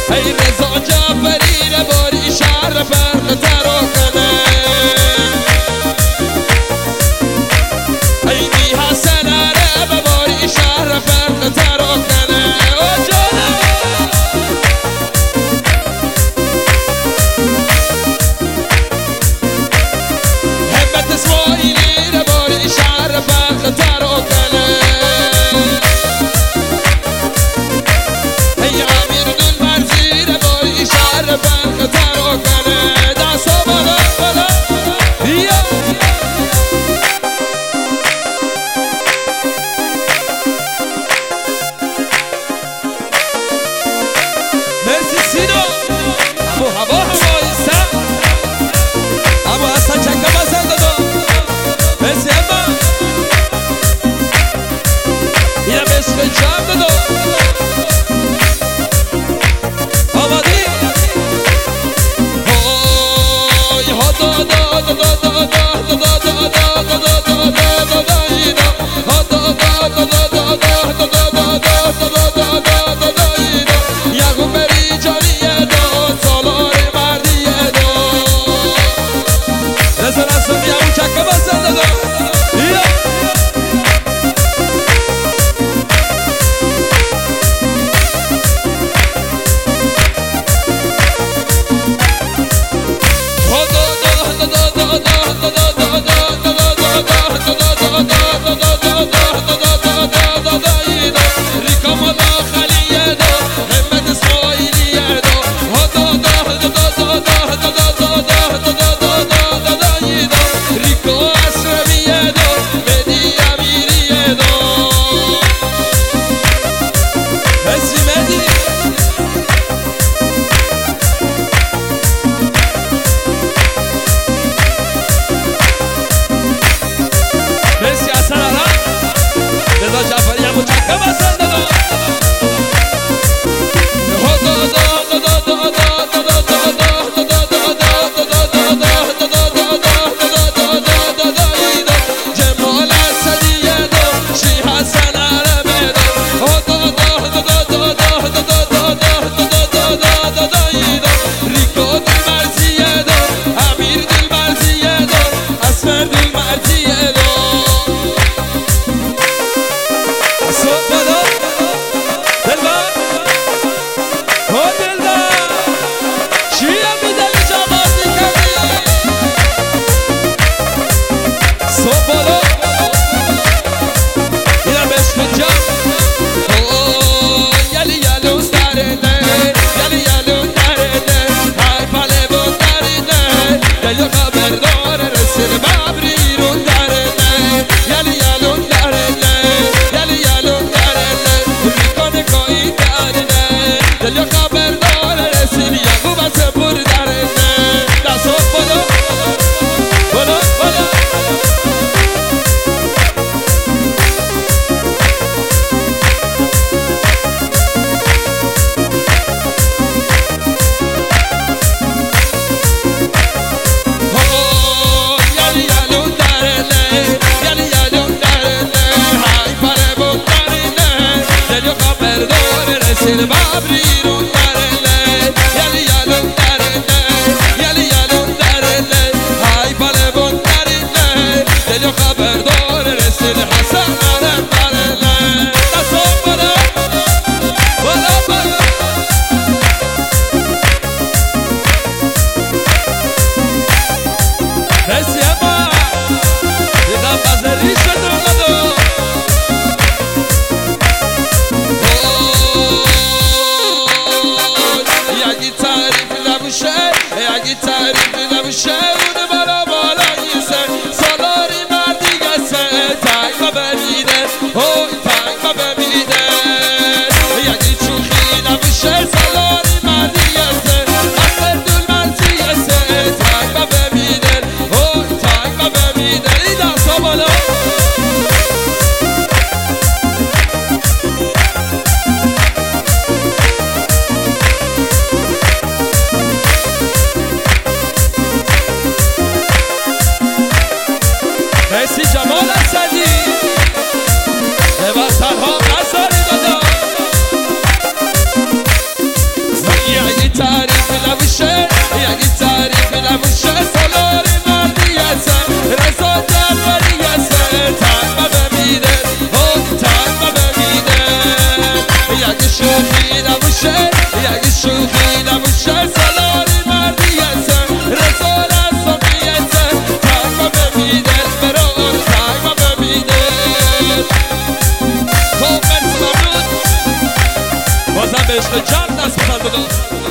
ای رضا جعفری نباری شهر فرق ترا کنه ای بی حسن عرب باری شهر فرق ترا کنه او جانم همت اسماعیلی نباری شهر فرق ترا کنه ای امیر دلمرزی نباری شهر فرق ترا کنه دستا بالا بالا بیا مرسی سینا ابو هوا هوایسته ابو حسن چکه بزن دادا مرسی اما اینم عشق جمع دادا آبادی های ها دادا دادا دادا دادا دادا دادا دادا دادا اینا ها دادا دادا دادا دادا دادا دادا دادا دادا اینا یعقوب بری جانیه دا سالار مردیه دا رسا رسا یعقوب چکه بزن دادا بیا شوخی نباشه اگه شوخی نباشه سالاری مردیته رسال از صفیته تک ما ببینه برو تک ما ببینه خب مرسی ممنون بازم به عشق جمع دست بزن